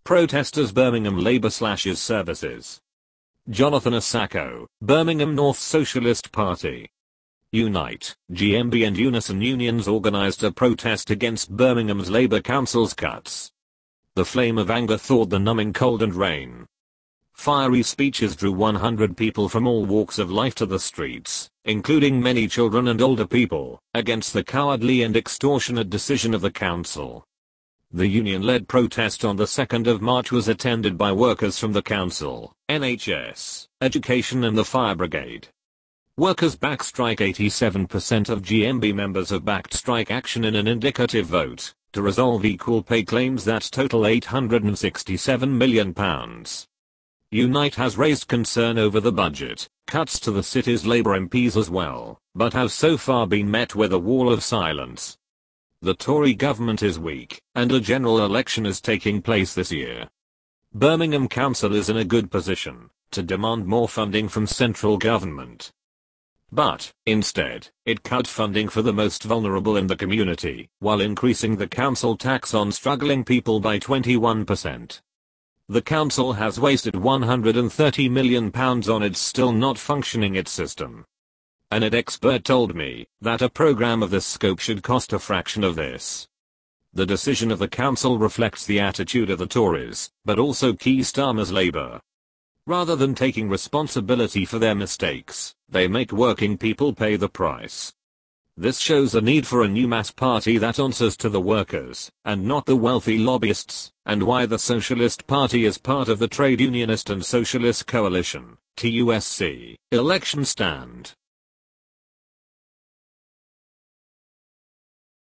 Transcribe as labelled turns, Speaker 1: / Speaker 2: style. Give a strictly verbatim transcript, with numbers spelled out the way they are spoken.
Speaker 1: Protesters Birmingham Labour slashes services. Jonathan Asako, Birmingham North Socialist Party. Unite, G M B and Unison unions organised a protest against Birmingham's Labour Council's cuts. The flame of anger thawed the numbing cold and rain. Fiery speeches drew one hundred people from all walks of life to the streets, including many children and older people, against the cowardly and extortionate decision of the council. The union-led protest on the second of March was attended by workers from the council, N H S, education and the fire brigade. Workers backed strike. eighty-seven percent of G M B members have backed strike action in an indicative vote to resolve equal pay claims that total eight hundred sixty-seven million pounds. Unite has raised concern over the budget cuts to the city's Labour M Ps as well, but have so far been met with a wall of silence. The Tory government is weak, and a general election is taking place this year. Birmingham Council is in a good position to demand more funding from central government. But, instead, it cut funding for the most vulnerable in the community, while increasing the council tax on struggling people by twenty-one percent. The council has wasted one hundred thirty million pounds on its still not functioning its system. An ed expert told me that a programme of this scope should cost a fraction of this. The decision of the council reflects the attitude of the Tories, but also Keir Starmer's Labour. Rather than taking responsibility for their mistakes, they make working people pay the price. This shows a need for a new mass party that answers to the workers, and not the wealthy lobbyists, and why the Socialist Party is part of the Trade Unionist and Socialist Coalition, T U S C, election stand.